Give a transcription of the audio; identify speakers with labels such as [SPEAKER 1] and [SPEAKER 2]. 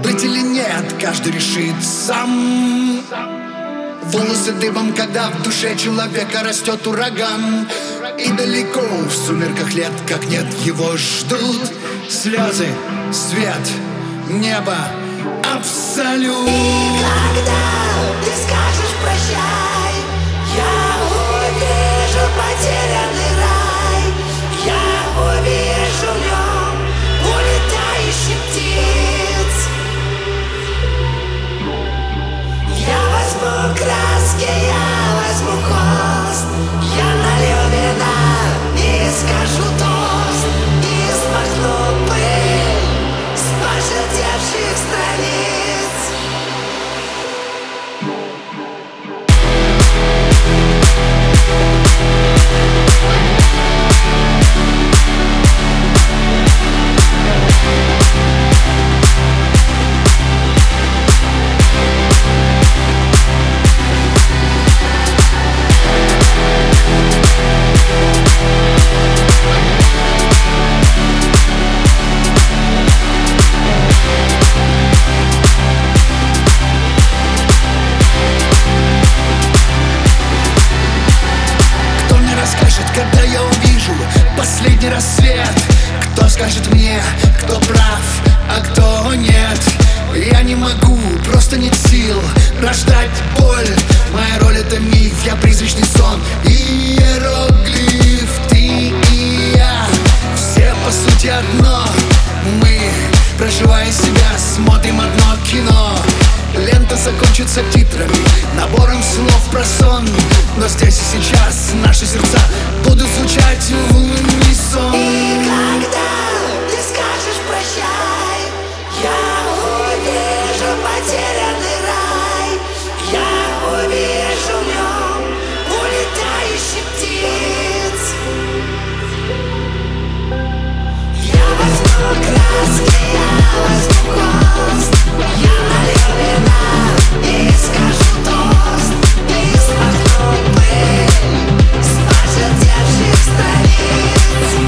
[SPEAKER 1] Быть или нет, каждый решит сам. Волосы дыбом, когда в душе человека растет ураган. И далеко в сумерках лет, как нет, его ждут слезы, свет, небо, абсолют.
[SPEAKER 2] И когда ты скажешь прощай, я увижу потерянный рай. Я увижу в нем улетающих птиц. Я возьму краски, я возьму холст, я налью вина и скажу тост, и смахну пыль с пожелтевших страниц.
[SPEAKER 1] Когда я увижу последний рассвет, кто скажет мне, кто прав, а кто нет? Я не могу, просто нет сил рождать боль. Моя роль — это миф, я призрачный сон, иероглиф. Ты и я, все по сути одно. Мы, проживая себя, смотрим одно кино. Лента закончится титрами, набором слов про сон. Но здесь и сейчас наши сердца будут звучать в унисон.
[SPEAKER 2] И когда ты скажешь прощай, я увижу потерянный рай. Я увижу в нем улетающих птиц. Я возьму краски, я возьму холст, я налью вина и скажу тост, и смахну пыль с пожелтевших страниц.